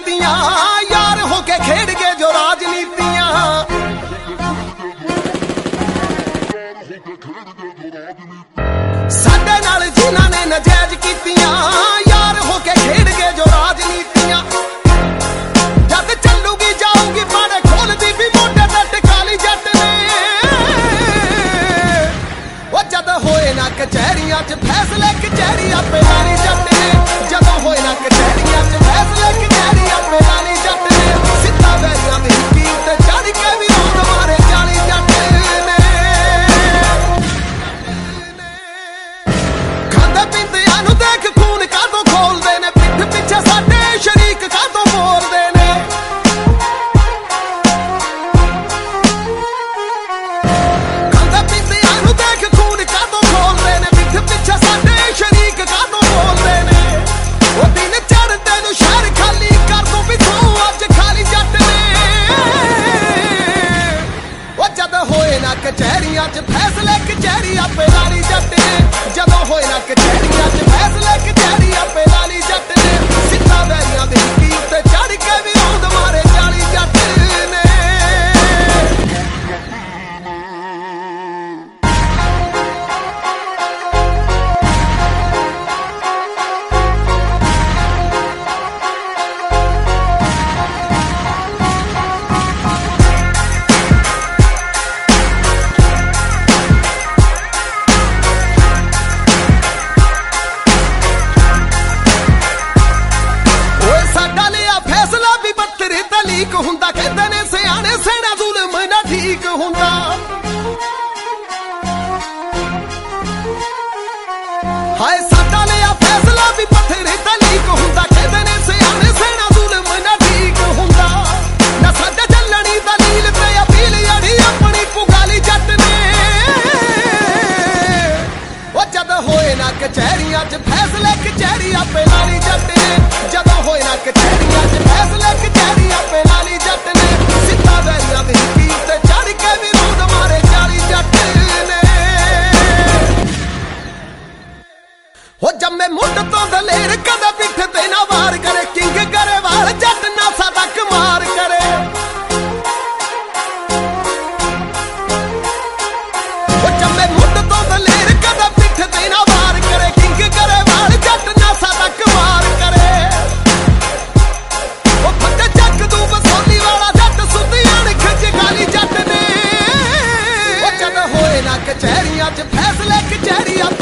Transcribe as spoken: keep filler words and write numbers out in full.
कीतियां यार होके खेड गए जो राजनीतियां। साडे नाल जिन्हां ने नजायज कीतियां यार होके खेड गए जो राजनीतियां। जद चलूगी जाऊगी पाड़े खोलदी भी मोटे ते टिकाली जट ने। ओ जद होए ना कचहरियां च फैसले कचहरी आपे लानी जट ने। जदों होए ना कचहरियां च फैसले कचहरी आपे लानी जट ने। सिद्धा वैरियां दी हिक्की उत्ते चढ़ के भी रोंद मारे चाली जट ने। खांदे पींदियां नूं देख खून कादों खोलदे ने। पिठ पिछे साडे शरीक कादों बोलदे ने। खांदे पींदियां नूं देख खून कादों खोलदे ने। पिठ पिछे साडे शरीक कादों बोलदे ने। ओ दिन चढ़दे नूं शहर खाली कर दूं पिछों अज खाली जट ने। ओ जद होए ना कचहरियां च फैसले कचहरी आपे लाली जट ने। जदों होए ना कचहरियां च फैसले कचहरी आपे लाली जट ने। सिद्धा वैरियां दी हिक्की उत्ते चढ़ के भी रोंद मारे चाली जट ने। तलीक हुंदा कहंदे ने सियाणे सेना जुल्म ना ठीक हुंदा। हाय साडा लिया फैसला भी पत्थरे तलीक हुंदा। कहंदे ने सियाणे सेना जुल्म ना ठीक हुंदा। ना साडे चलणी दलील ते अपील अड़ी अपनी पुगाली जट ने। ओ जद होए ना कचहरियां च फैसले कचहरी आपे लाली जट ने। जदों होए ना कचहरियां च फैसले कचहरी आपे लाली जट ने। सिद्धा वैरियां दी हिक्की उत्ते चढ़ के भी रोंद मारे चाली जट ने। हो जम्मे मुंड तो दलेर कदे पिठ ते ना वार करे। किंग गरेवाल जट नासा तक मार करे। हो जम्मे मुंड तो दलेर कदे पिठ ते ना वार करे। किंग गरेवाल जट नासा तक मार करे। ओ फटे जग दू बसोली वाला जट सुधियां खिच गाली जट ने। ओ जद होए ना कचहरियां च फैसले कचहरी